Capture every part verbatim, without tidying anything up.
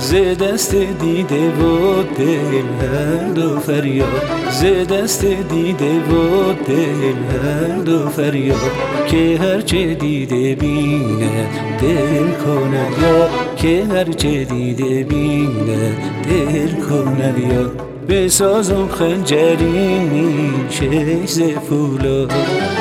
ز دست دیده و دل هر دو فریاد، ز دست دیده و دل هر دو فریاد، که هرچه دیده بیند دل کند یاد، که هرچه دیده بیند دل کند یاد. بسازم خنجری شش ز فولاد،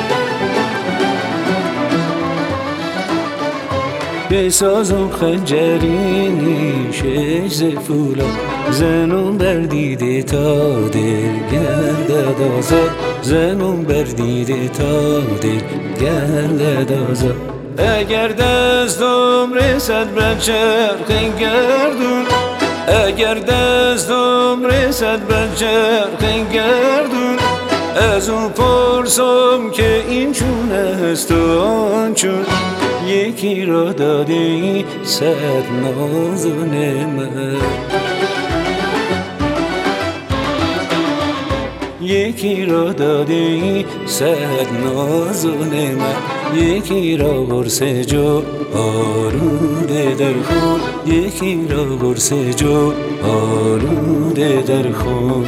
بسازم خنجری شش ز فولاد، زنم بر دیده تا دل گردد آزاد، زنم بر دیده تا دل گردد آزاد. اگر دستم رسد بر چرخ گردون، اگر دستم رسد بر چرخ گردون، از اون پرسم که این چون است و آن چون، یکی را داده ای صد ناز و نعمت، یکی را داده ای صد ناز و نعمت، یکی را قرص جو آلوده در خون، یکی را قرص جو آلوده در خون.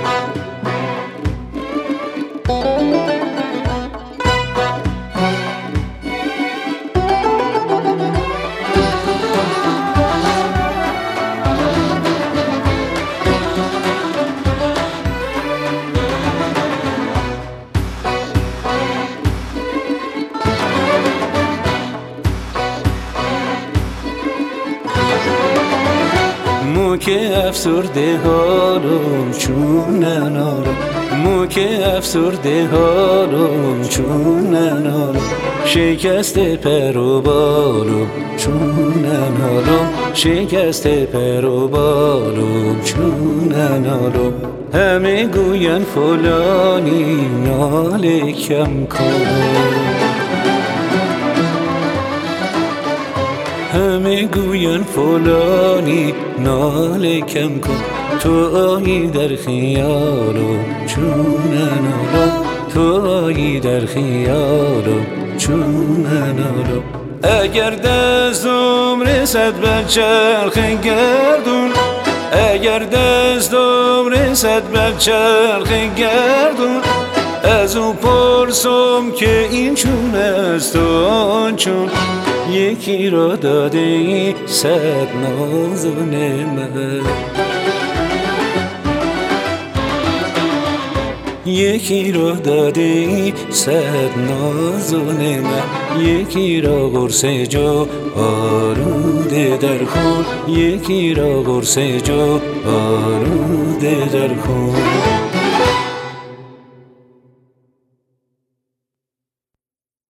مو که افسرده حالم چون ننالم، مو که افسرده حالم چون ننالم، شکست پر و بالم چون ننالم، شکست پر و بالم چون ننالم. همه گوین فلانی ناله کم کن، همه گوین فلانی ناله کم کن، تو آیی در خیالم چون ننالم، تو آیی در خیالم چون ننالم. اگر دستم رسد بر چرخ گردون، اگر دستم رسد بر چرخ گردون، از او پرسم که این چون است و آن چون، یکی را داده ای صد ناز و نعمت، یکی را داده ای صد ناز و نعمت، یکی را قرص جو آلوده در خون، یکی را قرص جو آلوده در خون.